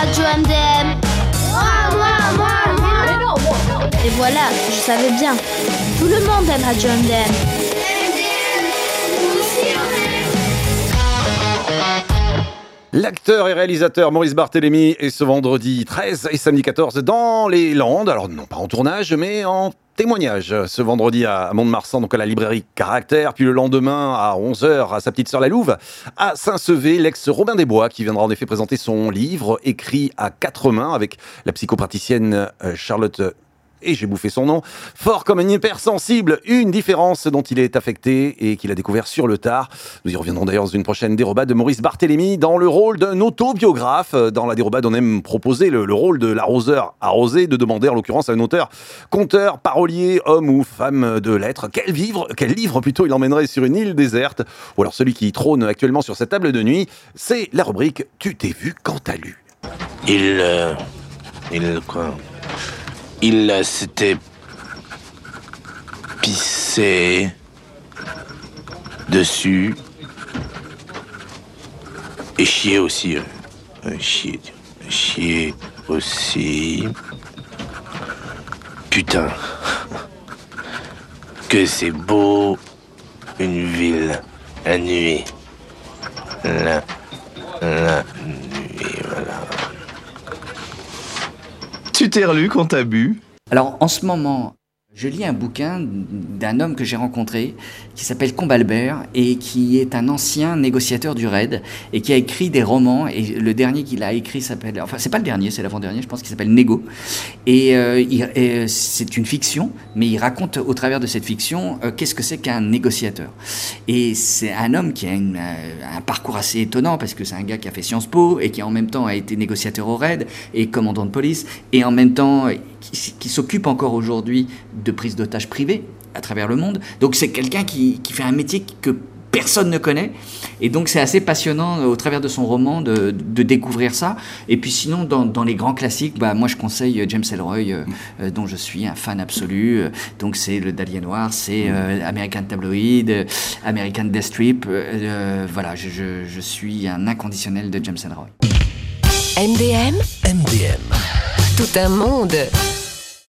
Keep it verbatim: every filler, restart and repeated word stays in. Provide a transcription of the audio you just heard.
Radio M D M. Moi, moi, moi, moi. Mais non, moi, non. Et voilà, je savais bien. Tout le monde aime Radio M D M. M D M, nous aussi on aime. L'acteur et réalisateur Maurice Barthélémy est ce vendredi treize et samedi quatorze dans les Landes. Alors non pas en tournage, mais en témoignage. Ce vendredi à Mont-de-Marsan, donc à la librairie Caractère. Puis le lendemain à onze heures à sa petite sœur La Louve. À Saint-Sevé, l'ex-Robin des Bois qui viendra en effet présenter son livre écrit à quatre mains avec la psychopraticienne Charlotte... et j'ai bouffé son nom, fort comme un hypersensible, une différence dont il est affecté et qu'il a découvert sur le tard. Nous y reviendrons d'ailleurs dans une prochaine dérobade de Maurice Barthélémy dans le rôle d'un autobiographe. Dans la dérobade, on aime proposer le, le rôle de l'arroseur arrosé, de demander en l'occurrence à un auteur, conteur, parolier, homme ou femme de lettres, quel, vivre, quel livre plutôt il emmènerait sur une île déserte, ou alors celui qui trône actuellement sur cette table de nuit, c'est la rubrique « Tu t'es vu quand t'as lu ». Il... Euh, il... quoi Il euh, s'était pissé dessus et chié aussi. Euh, euh, chié, chié aussi. Putain, que c'est beau une ville la nuit. La, la nuit, voilà. Tu t'es relu quand t'as bu ? Alors, en ce moment, je lis un bouquin d'un homme que j'ai rencontré qui s'appelle Combalbert et qui est un ancien négociateur du raid et qui a écrit des romans. Et le dernier qu'il a écrit s'appelle... Enfin, c'est pas le dernier, c'est l'avant-dernier, je pense, qu'il s'appelle Négo. Et, euh, il, et c'est une fiction, mais il raconte au travers de cette fiction euh, qu'est-ce que c'est qu'un négociateur. Et c'est un homme qui a une, euh, un parcours assez étonnant parce que c'est un gars qui a fait Sciences Po et qui en même temps a été négociateur au raid et commandant de police et en même temps qui, qui s'occupe encore aujourd'hui de prise d'otages privés à travers le monde. Donc c'est quelqu'un qui, qui fait un métier que personne ne connaît. Et donc c'est assez passionnant au travers de son roman de, de découvrir ça. Et puis sinon, dans, dans les grands classiques, bah, moi je conseille James Ellroy, euh, euh, dont je suis un fan absolu. Donc c'est Le Dahlia Noir, c'est euh, American Tabloid, euh, American Death Strip. Euh, voilà, je, je, je suis un inconditionnel de James Ellroy. M D M, M D M. tout un monde.